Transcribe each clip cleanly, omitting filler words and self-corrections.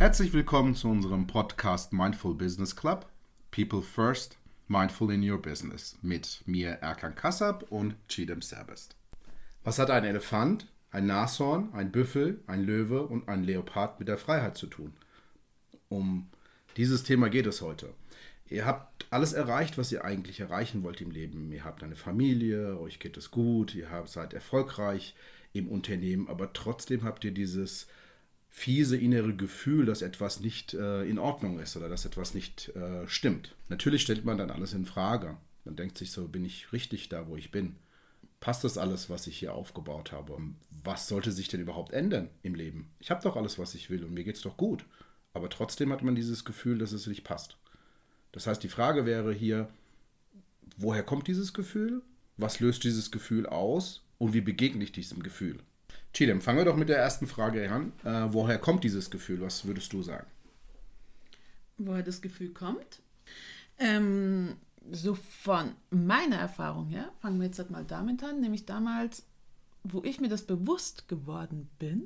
Herzlich willkommen zu unserem Podcast Mindful Business Club. People First, Mindful in Your Business mit mir Erkan Kassab und Chidem Serbest. Was hat ein Elefant, ein Nashorn, ein Büffel, ein Löwe und ein Leopard mit der Freiheit zu tun? Um dieses Thema geht es heute. Ihr habt alles erreicht, was ihr eigentlich erreichen wollt im Leben. Ihr habt eine Familie, euch geht es gut, seid erfolgreich im Unternehmen, aber trotzdem habt ihr dieses fiese innere Gefühl, dass etwas nicht in Ordnung ist oder dass etwas nicht stimmt. Natürlich stellt man dann alles in Frage. Man denkt sich so, bin ich richtig da, wo ich bin? Passt das alles, was ich hier aufgebaut habe? Was sollte sich denn überhaupt ändern im Leben? Ich habe doch alles, was ich will und mir geht's doch gut. Aber trotzdem hat man dieses Gefühl, dass es nicht passt. Das heißt, die Frage wäre hier, woher kommt dieses Gefühl? Was löst dieses Gefühl aus? Und wie begegne ich diesem Gefühl? Chidem, fangen wir doch mit der ersten Frage an. Woher kommt dieses Gefühl? Was würdest du sagen? Woher das Gefühl kommt? So von meiner Erfahrung her, fangen wir jetzt halt mal damit an, nämlich damals, wo ich mir das bewusst geworden bin,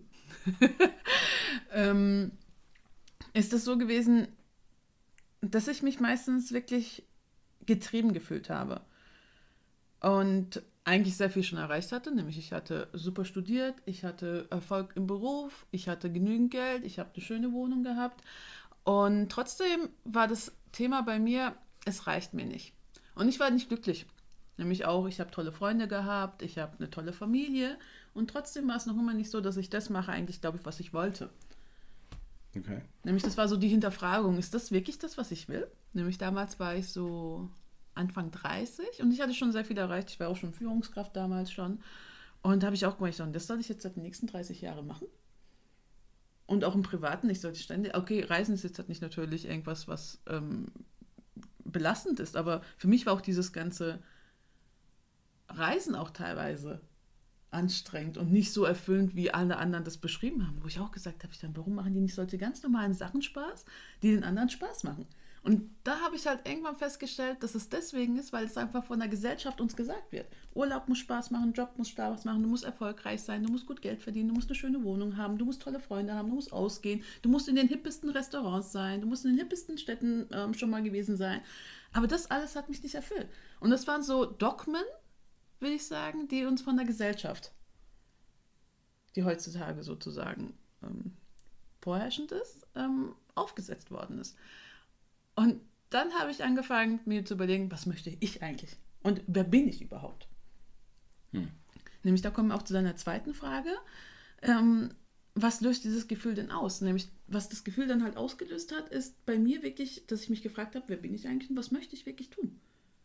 ist es so gewesen, dass ich mich meistens wirklich getrieben gefühlt habe. Und eigentlich sehr viel schon erreicht hatte, nämlich ich hatte super studiert, ich hatte Erfolg im Beruf, ich hatte genügend Geld, ich habe eine schöne Wohnung gehabt und trotzdem war das Thema bei mir, es reicht mir nicht. Und ich war nicht glücklich, nämlich auch, ich habe tolle Freunde gehabt, ich habe eine tolle Familie und trotzdem war es noch immer nicht so, dass ich das mache, eigentlich glaube ich, was ich wollte. Okay. Nämlich das war so die Hinterfragung, ist das wirklich das, was ich will? Nämlich damals war ich so Anfang 30 und ich hatte schon sehr viel erreicht. Ich war auch schon Führungskraft damals schon. Und da habe ich auch gemeint, das soll ich jetzt seit den nächsten 30 Jahren machen. Und auch im Privaten, ich sollte ständig, okay, Reisen ist jetzt halt nicht natürlich irgendwas, was belastend ist, aber für mich war auch dieses ganze Reisen auch teilweise anstrengend und nicht so erfüllend, wie alle anderen das beschrieben haben. Wo ich auch gesagt habe, warum machen die nicht solche ganz normalen Sachen Spaß, die den anderen Spaß machen? Und da habe ich halt irgendwann festgestellt, dass es deswegen ist, weil es einfach von der Gesellschaft uns gesagt wird. Urlaub muss Spaß machen, Job muss Spaß machen, du musst erfolgreich sein, du musst gut Geld verdienen, du musst eine schöne Wohnung haben, du musst tolle Freunde haben, du musst ausgehen, du musst in den hippesten Restaurants sein, du musst in den hippesten Städten schon mal gewesen sein. Aber das alles hat mich nicht erfüllt. Und das waren so Dogmen, würde ich sagen, die uns von der Gesellschaft, die heutzutage sozusagen vorherrschend ist, aufgesetzt worden ist. Und dann habe ich angefangen, mir zu überlegen, was möchte ich eigentlich? Und wer bin ich überhaupt? Nämlich, da kommen wir auch zu deiner zweiten Frage. Was löst dieses Gefühl denn aus? Nämlich, was das Gefühl dann halt ausgelöst hat, ist bei mir wirklich, dass ich mich gefragt habe, wer bin ich eigentlich und was möchte ich wirklich tun?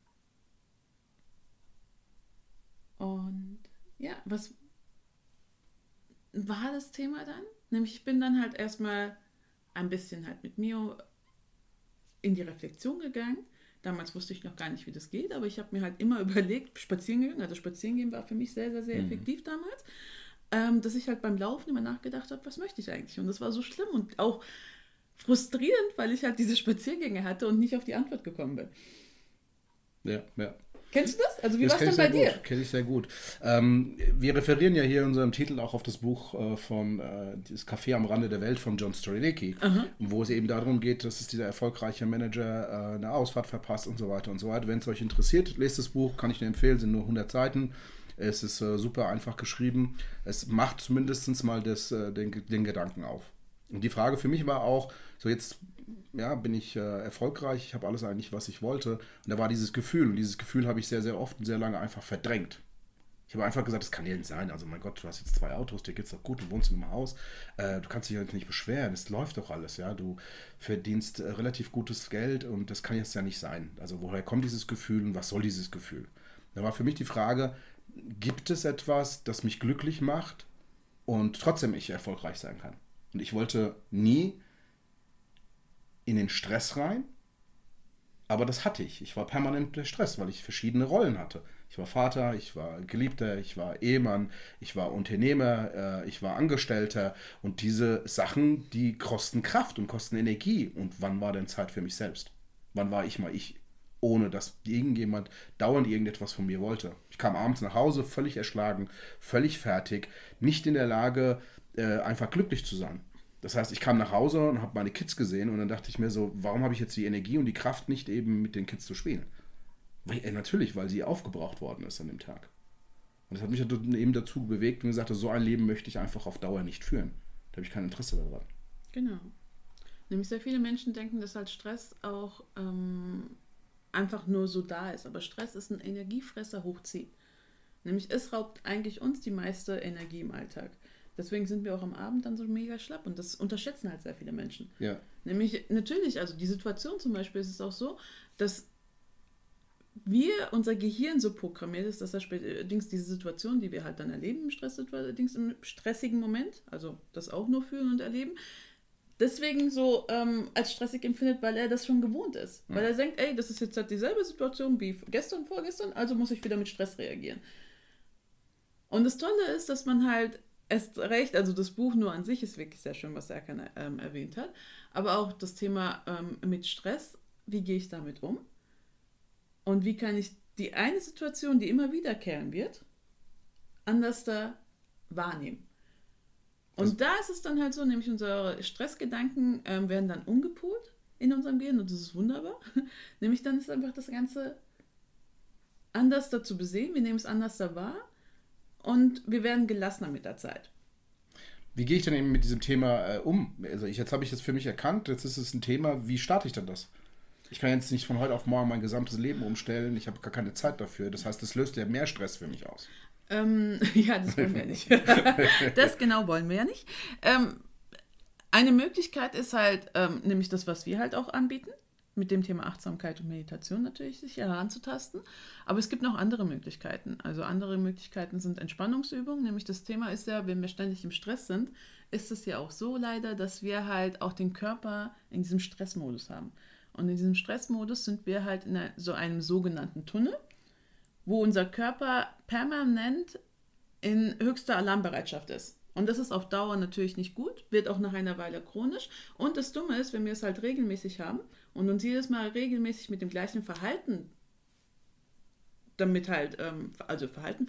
Und ja, was war das Thema dann? Nämlich, ich bin dann halt erstmal ein bisschen halt mit mir in die Reflexion gegangen. Damals wusste ich noch gar nicht, wie das geht, aber ich habe mir halt immer überlegt, spazieren gehen, also spazieren gehen war für mich sehr, sehr, sehr effektiv damals, dass ich halt beim Laufen immer nachgedacht habe, was möchte ich eigentlich? Und das war so schlimm und auch frustrierend, weil ich halt diese Spaziergänge hatte und nicht auf die Antwort gekommen bin. Ja. Kennst du das? Also wie war es denn bei dir? Kenne ich sehr gut. Wir referieren ja hier in unserem Titel auch auf das Buch von Das Café am Rande der Welt von John Strolicki, wo es eben darum geht, dass es dieser erfolgreiche Manager eine Ausfahrt verpasst und so weiter und so weiter. Wenn es euch interessiert, lest das Buch, kann ich nur empfehlen, sind nur 100 Seiten. Es ist super einfach geschrieben. Es macht zumindest mal den Gedanken auf. Und die Frage für mich war auch, so jetzt bin ich erfolgreich, ich habe alles eigentlich, was ich wollte. Und da war dieses Gefühl, und dieses Gefühl habe ich sehr, sehr oft und sehr lange einfach verdrängt. Ich habe einfach gesagt, das kann ja nicht sein. Also mein Gott, du hast jetzt 2 Autos, dir geht's doch gut, du wohnst in einem Haus, du kannst dich halt nicht beschweren, es läuft doch alles, ja. Du verdienst relativ gutes Geld und das kann jetzt ja nicht sein. Also woher kommt dieses Gefühl und was soll dieses Gefühl? Da war für mich die Frage, gibt es etwas, das mich glücklich macht und trotzdem ich erfolgreich sein kann? Und ich wollte nie in den Stress rein, aber das hatte ich. Ich war permanent unter Stress, weil ich verschiedene Rollen hatte. Ich war Vater, ich war Geliebter, ich war Ehemann, ich war Unternehmer, ich war Angestellter und diese Sachen, die kosten Kraft und kosten Energie. Und wann war denn Zeit für mich selbst? Wann war ich mal ich? Ohne dass irgendjemand dauernd irgendetwas von mir wollte. Ich kam abends nach Hause, völlig erschlagen, völlig fertig, nicht in der Lage, einfach glücklich zu sein. Das heißt, ich kam nach Hause und habe meine Kids gesehen und dann dachte ich mir so, warum habe ich jetzt die Energie und die Kraft nicht eben mit den Kids zu spielen? Natürlich, weil sie aufgebraucht worden ist an dem Tag. Und das hat mich eben dazu bewegt und gesagt, so ein Leben möchte ich einfach auf Dauer nicht führen. Da habe ich kein Interesse daran. Genau. Nämlich sehr viele Menschen denken, dass halt Stress auch einfach nur so da ist. Aber Stress ist ein Energiefresser hoch 10. Nämlich es raubt eigentlich uns die meiste Energie im Alltag. Deswegen sind wir auch am Abend dann so mega schlapp und das unterschätzen halt sehr viele Menschen. Ja. Nämlich natürlich, also die Situation zum Beispiel ist es auch so, dass unser Gehirn so programmiert ist, dass allerdings diese Situation, die wir halt dann erleben im stressigen Moment, also das auch nur fühlen und erleben, deswegen so als stressig empfindet, weil er das schon gewohnt ist. Weil er denkt, ey, das ist jetzt halt dieselbe Situation wie gestern, vorgestern, also muss ich wieder mit Stress reagieren. Und das Tolle ist, dass man halt erst recht, also das Buch nur an sich ist wirklich sehr schön, was Serkan erwähnt hat, aber auch das Thema mit Stress, wie gehe ich damit um? Und wie kann ich die eine Situation, die immer wiederkehren wird, anders da wahrnehmen? Und da ist es dann halt so, nämlich unsere Stressgedanken werden dann umgepoolt in unserem Gehirn und das ist wunderbar. Nämlich dann ist einfach das Ganze anders da zu besehen, wir nehmen es anders da wahr und wir werden gelassener mit der Zeit. Wie gehe ich denn eben mit diesem Thema um? Also jetzt habe ich das für mich erkannt, jetzt ist es ein Thema, wie starte ich denn das? Ich kann jetzt nicht von heute auf morgen mein gesamtes Leben umstellen, ich habe gar keine Zeit dafür. Das heißt, das löst ja mehr Stress für mich aus. Ja, das wollen wir nicht. Das genau wollen wir ja nicht. Eine Möglichkeit ist halt, nämlich das, was wir halt auch anbieten, mit dem Thema Achtsamkeit und Meditation natürlich sich heranzutasten. Aber es gibt noch andere Möglichkeiten. Also andere Möglichkeiten sind Entspannungsübungen. Nämlich das Thema ist ja, wenn wir ständig im Stress sind, ist es ja auch so leider, dass wir halt auch den Körper in diesem Stressmodus haben. Und in diesem Stressmodus sind wir halt in so einem sogenannten Tunnel, wo unser Körper permanent in höchster Alarmbereitschaft ist. Und das ist auf Dauer natürlich nicht gut, wird auch nach einer Weile chronisch. Und das Dumme ist, wenn wir es halt regelmäßig haben und uns jedes Mal regelmäßig mit dem gleichen Verhalten damit halt, also Verhalten,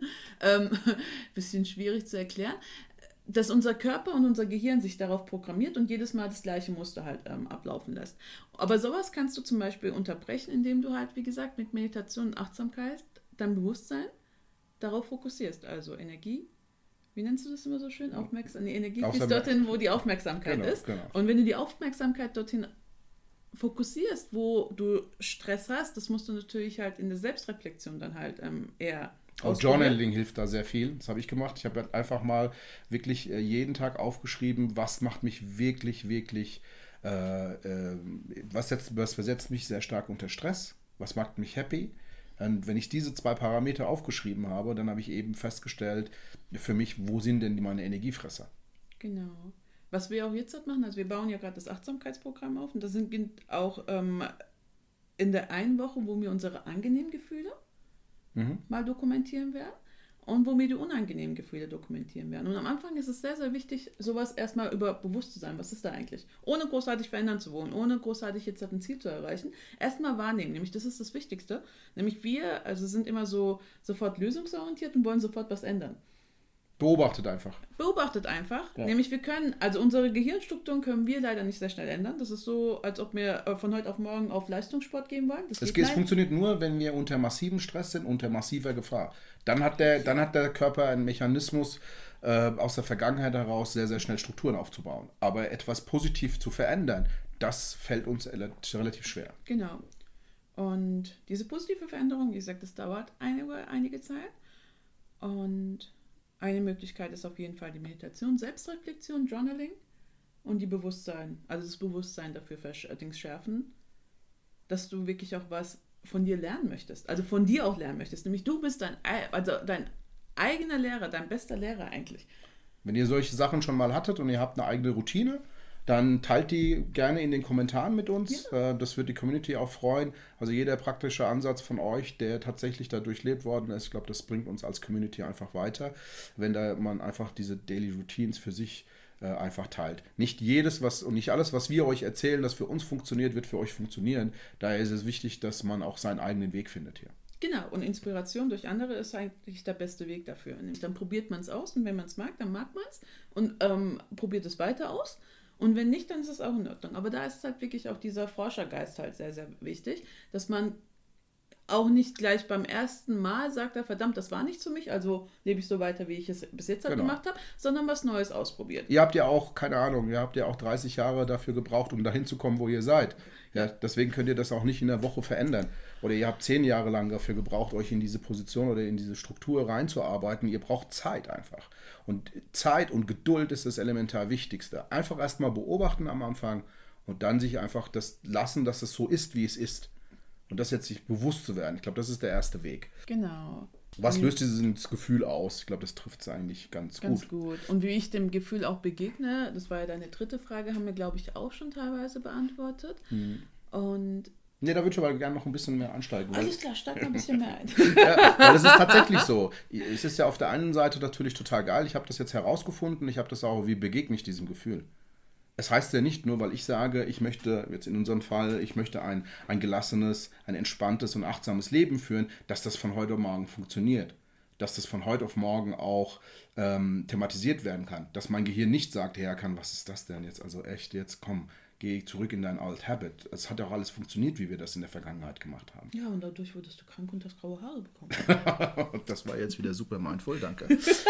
bisschen schwierig zu erklären, dass unser Körper und unser Gehirn sich darauf programmiert und jedes Mal das gleiche Muster halt ablaufen lässt. Aber sowas kannst du zum Beispiel unterbrechen, indem du halt, wie gesagt, mit Meditation und Achtsamkeit dein Bewusstsein darauf fokussierst. Also Energie, wie nennst du das immer so schön? Die Energie fließt dorthin, wo die Aufmerksamkeit ist. Genau. Und wenn du die Aufmerksamkeit dorthin fokussierst, wo du Stress hast, das musst du natürlich halt in der Selbstreflexion dann halt eher auch Journaling hilft da sehr viel. Das habe ich gemacht. Ich habe halt einfach mal wirklich jeden Tag aufgeschrieben, was macht mich wirklich, was versetzt mich sehr stark unter Stress, was macht mich happy. Und wenn ich diese 2 Parameter aufgeschrieben habe, dann habe ich eben festgestellt, für mich, wo sind denn meine Energiefresser? Genau. Was wir auch jetzt halt machen, also wir bauen ja gerade das Achtsamkeitsprogramm auf und das sind auch in der einen Woche, wo wir unsere angenehmen Gefühle mal dokumentieren werden und wo wir die unangenehmen Gefühle dokumentieren werden. Und am Anfang ist es sehr, sehr wichtig, sowas erstmal bewusst zu sein. Was ist da eigentlich? Ohne großartig verändern zu wollen, ohne großartig jetzt ein Ziel zu erreichen. Erstmal wahrnehmen, nämlich das ist das Wichtigste. Nämlich wir, also sind immer so sofort lösungsorientiert und wollen sofort was ändern. Beobachtet einfach. Ja. Nämlich wir können, also unsere Gehirnstrukturen können wir leider nicht sehr schnell ändern. Das ist so, als ob wir von heute auf morgen auf Leistungssport gehen wollen. Es funktioniert nur, wenn wir unter massivem Stress sind, unter massiver Gefahr. Dann hat der Körper einen Mechanismus aus der Vergangenheit heraus, sehr, sehr schnell Strukturen aufzubauen. Aber etwas positiv zu verändern, das fällt uns relativ schwer. Genau. Und diese positive Veränderung, wie gesagt, das dauert einige Zeit. Und eine Möglichkeit ist auf jeden Fall die Meditation, Selbstreflexion, Journaling und das Bewusstsein dafür schärfen, dass du wirklich auch was von dir lernen möchtest. Also von dir auch lernen möchtest. Nämlich du bist dein eigener Lehrer, dein bester Lehrer eigentlich. Wenn ihr solche Sachen schon mal hattet und ihr habt eine eigene Routine, dann teilt die gerne in den Kommentaren mit uns. Ja. Das wird die Community auch freuen. Also jeder praktische Ansatz von euch, der tatsächlich da durchlebt worden ist, ich glaube, das bringt uns als Community einfach weiter, wenn man einfach diese Daily Routines für sich einfach teilt. Nicht alles, was wir euch erzählen, das für uns funktioniert, wird für euch funktionieren. Daher ist es wichtig, dass man auch seinen eigenen Weg findet hier. Genau, und Inspiration durch andere ist eigentlich der beste Weg dafür. Nämlich dann probiert man es aus und wenn man es mag, dann mag man es und probiert es weiter aus. Und wenn nicht, dann ist es auch in Ordnung. Aber da ist halt wirklich auch dieser Forschergeist halt sehr, sehr wichtig, dass man auch nicht gleich beim ersten Mal sagt, verdammt, das war nichts für mich, also lebe ich so weiter, wie ich es bis jetzt halt gemacht habe, sondern was Neues ausprobiert. Ihr habt ja auch, keine Ahnung, ihr habt ja auch 30 Jahre dafür gebraucht, um dahin zu kommen, wo ihr seid. Ja, deswegen könnt ihr das auch nicht in der Woche verändern. Oder ihr habt 10 Jahre lang dafür gebraucht, euch in diese Position oder in diese Struktur reinzuarbeiten. Ihr braucht Zeit einfach. Und Zeit und Geduld ist das elementar Wichtigste. Einfach erstmal beobachten am Anfang und dann sich einfach das lassen, dass es so ist, wie es ist. Und das jetzt sich bewusst zu werden. Ich glaube, das ist der erste Weg. Genau. Was löst dieses Gefühl aus? Ich glaube, das trifft es eigentlich ganz gut. Und wie ich dem Gefühl auch begegne, das war ja deine dritte Frage, haben wir, glaube ich, auch schon teilweise beantwortet. Und da würde ich aber gerne noch ein bisschen mehr ansteigen. Alles klar, steig mal ein bisschen mehr ein. Ja, weil es ist tatsächlich so. Es ist ja auf der einen Seite natürlich total geil. Ich habe das jetzt herausgefunden. Ich habe das auch, wie begegne ich diesem Gefühl? Es heißt ja nicht nur, weil ich sage, ich möchte, jetzt in unserem Fall, ich möchte ein gelassenes, ein entspanntes und achtsames Leben führen, dass das von heute auf morgen funktioniert. Dass das von heute auf morgen auch thematisiert werden kann. Dass mein Gehirn nicht sagt, Herr Erkan, was ist das denn jetzt? Also echt, jetzt komm, geh zurück in dein Old Habit. Es hat auch alles funktioniert, wie wir das in der Vergangenheit gemacht haben. Ja, und dadurch wurdest du krank und hast graue Haare bekommen. Das war jetzt wieder super mindful, danke.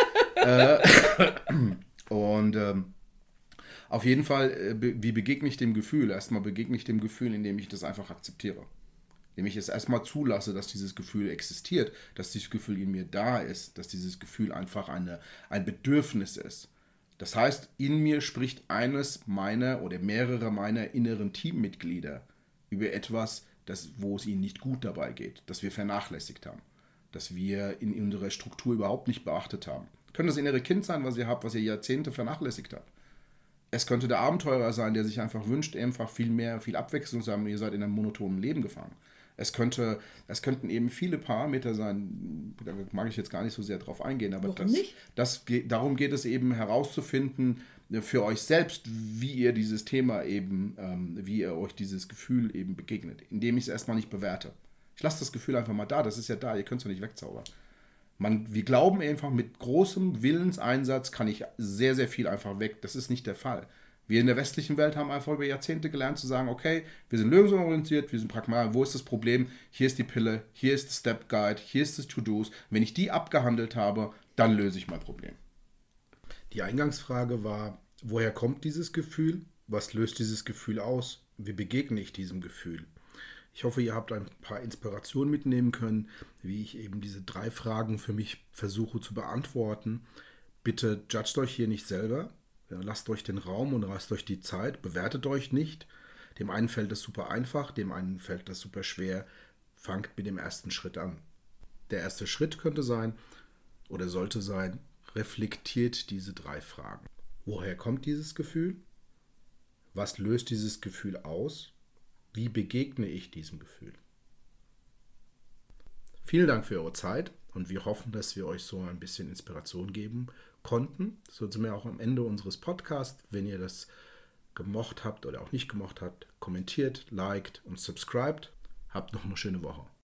Auf jeden Fall, wie begegne ich dem Gefühl? Erstmal begegne ich dem Gefühl, indem ich das einfach akzeptiere. Indem ich es erstmal zulasse, dass dieses Gefühl existiert, dass dieses Gefühl in mir da ist, dass dieses Gefühl einfach ein Bedürfnis ist. Das heißt, in mir spricht eines meiner oder mehrere meiner inneren Teammitglieder über etwas, wo es ihnen nicht gut dabei geht, das wir vernachlässigt haben, das wir in unserer Struktur überhaupt nicht beachtet haben. Könnte das innere Kind sein, was ihr habt, was ihr Jahrzehnte vernachlässigt habt. Es könnte der Abenteurer sein, der sich einfach wünscht, einfach viel Abwechslung zu haben. Ihr seid in einem monotonen Leben gefangen. Es könnten eben viele Parameter sein, da mag ich jetzt gar nicht so sehr drauf eingehen, aber darum geht es eben herauszufinden für euch selbst, wie ihr dieses Thema eben, wie ihr euch dieses Gefühl eben begegnet, indem ich es erstmal nicht bewerte. Ich lasse das Gefühl einfach mal da, das ist ja da, ihr könnt es ja nicht wegzaubern. Wir glauben einfach, mit großem Willenseinsatz kann ich sehr, sehr viel einfach weg. Das ist nicht der Fall. Wir in der westlichen Welt haben einfach über Jahrzehnte gelernt zu sagen, okay, wir sind lösungsorientiert, wir sind pragmatisch, wo ist das Problem? Hier ist die Pille, hier ist der Step Guide, hier ist das To-Dos. Wenn ich die abgehandelt habe, dann löse ich mein Problem. Die Eingangsfrage war, woher kommt dieses Gefühl? Was löst dieses Gefühl aus? Wie begegne ich diesem Gefühl? Ich hoffe, ihr habt ein paar Inspirationen mitnehmen können, wie ich eben diese 3 Fragen für mich versuche zu beantworten. Bitte judgt euch hier nicht selber. Ja, lasst euch den Raum und lasst euch die Zeit. Bewertet euch nicht. Dem einen fällt das super einfach, dem einen fällt das super schwer. Fangt mit dem ersten Schritt an. Der erste Schritt könnte sein oder sollte sein, reflektiert diese 3 Fragen. Woher kommt dieses Gefühl? Was löst dieses Gefühl aus? Wie begegne ich diesem Gefühl? Vielen Dank für eure Zeit und wir hoffen, dass wir euch so ein bisschen Inspiration geben konnten. So sind wir auch am Ende unseres Podcasts. Wenn ihr das gemocht habt oder auch nicht gemocht habt, kommentiert, liked und subscribed. Habt noch eine schöne Woche.